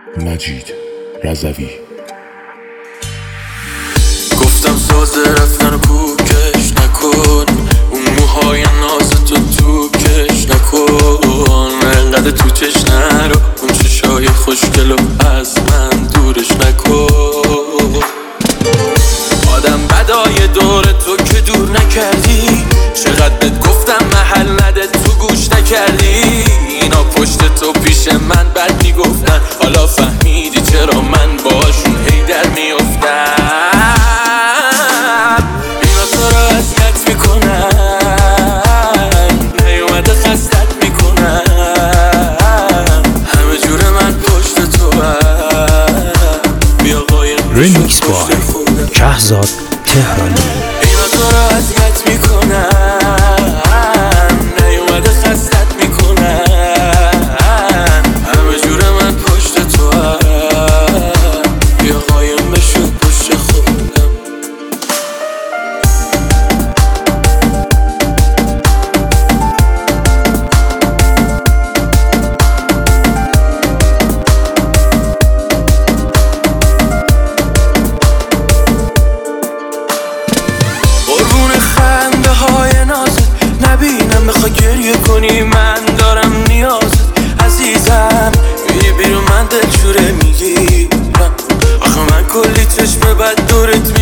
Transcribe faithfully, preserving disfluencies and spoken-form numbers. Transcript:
مجید رضوی. گفتم ساز رفتن پوکش نکن، اون موهای ناز تو تو کش نکن، انقدر تو چش نرو، اون چشای خوشگلو از من دورش نکن. آدم بدای دور تو که دور نکردی، چقدر بهت گفتم محل نده تو گوش نکردی. اینا پشت تو پیش من بد میگفتن، حالا فهمیدی چرا من باشون هی در میافتم. اینا تو رو اذیت میکنن، نیومده خستت میکنن، همه جور من پشت تو هم. بیا قایم ریمیکس بای کهزاد تهرانی. اینا تو رو اذیت میکنن، نیومده خستت میکنن، همه جور من پشت تو هم. بیا قایم بشو پشت خودم. قربون خنده های نازت نبینم، بخوای گریه کنی من دارم نیازت. عزیزم میری بیرون من دلشوره میگیرم، آخه من کلی چشم بد دورت